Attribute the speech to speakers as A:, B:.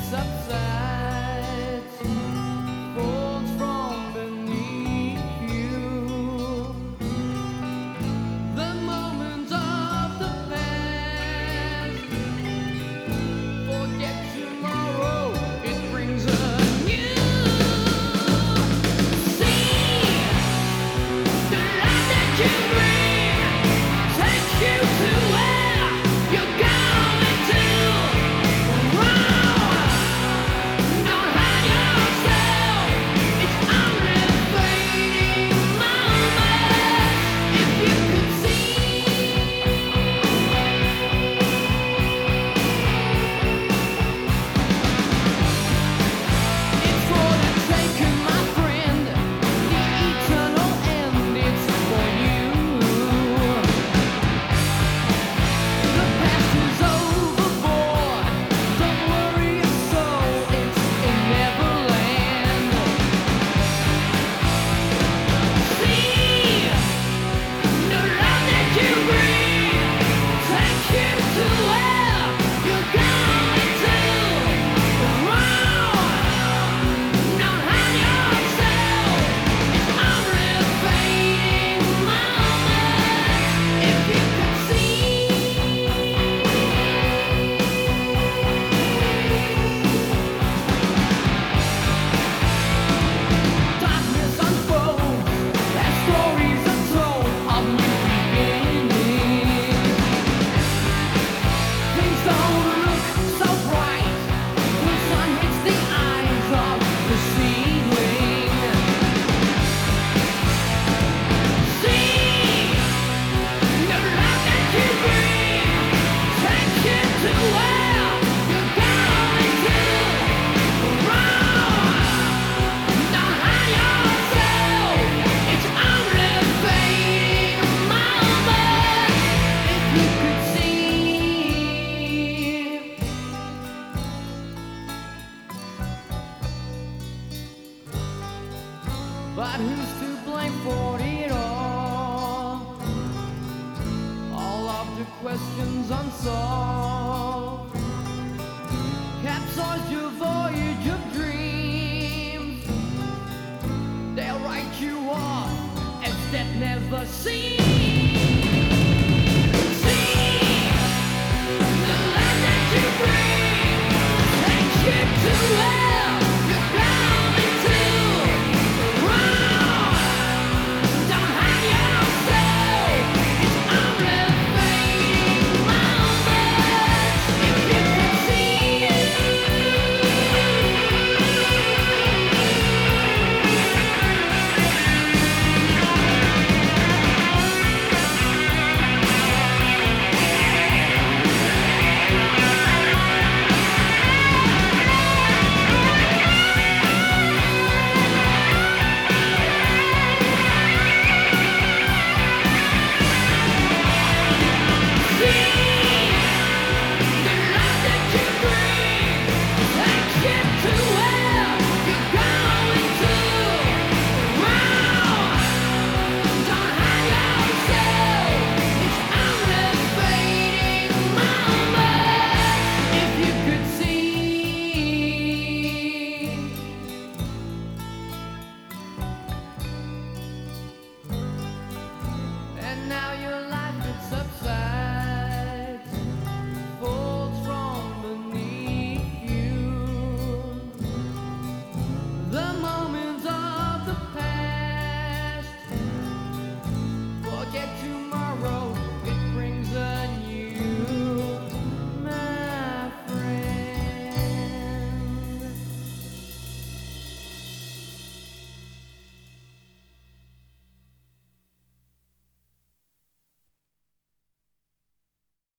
A: subsides, falls from beneath you. The moments of the past, forget tomorrow, it brings a new. See the light that you bring takes you to where you're going to. Run, don't hide yourself. It's only a fleeting moment. If you could see, it's for the taking, my friend. The eternal end, it's for you. The past is overboard. Don't worry your soul, it's in Neverland. See, the love that you bring takes you to where you're going to. Run, don't hide yourself. It's only a fading moment. If you could see, darkness unfolds as stories are told of new beginnings. Things don't look so bright when sun hits the eyes of the seedling. See, the love that you bring takes you to where you're going to. Run, don't hide yourself. It's only a fading moment. If you could see. But who's to blame for it all? All of the questions unsolved capsize your voyage of dreams. They'll write you off as that never seen.